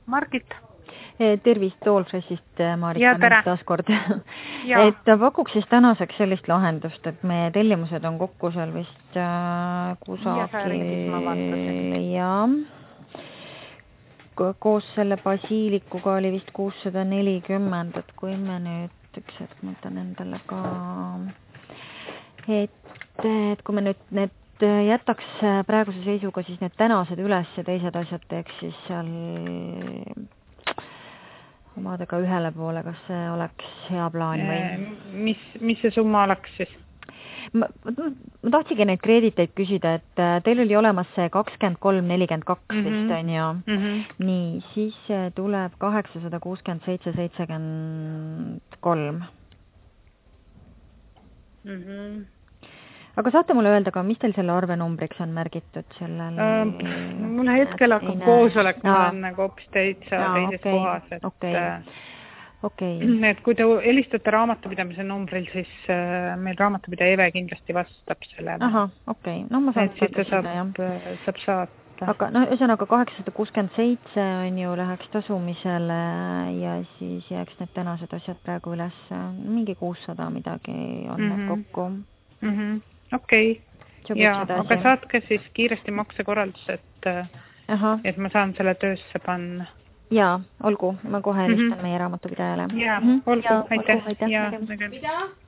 Margit. Tervist Toolfreshist, Marika, taas kord. Ja. Et pakuks siis tänaseks sellist lahendust, et meie tellimused on kokku seal vist kusagil ja koos selle basiilikuga oli vist 640, et kui me nüüd üks hetk mõtlen endale ka, et kui me nüüd need jätaks praeguse seisuga siis need tänased üles ja teised asjad teeks siis seal omadega ühele poole, kas see oleks hea plaan või? Mis see summa oleks siis? Ma tahtsingi neid kreediteid küsida, et teil oli olemas see 23,42 vist on ju. Nii, siis tuleb 867,73. Aga saate mulle öelda ka, mis teil selle arvenumbriks on märgitud sellel? Mul hetkel hakkab koosolek, ma olen nagu hoopis täitsa teises kohas. Et kui te helistate raamatupidamise numbril, siis meil raamatupidaja Eve kindlasti vastab sellele. Aha, okei. No ma saan saada seda, jah. Saab saata. Aga ühesõnaga 867 on ju läheks tasumisele ja siis jääks need tänased asjad praegu üles. Mingi 600 midagi on need kokku. Okei. Ja, aga saatke siis kiiresti maksekorraldus, et ma saan selle töösse panna. Jaa, olgu. Ma kohe helistan meie raamatupidajale. Jaa, olgu. Aitäh.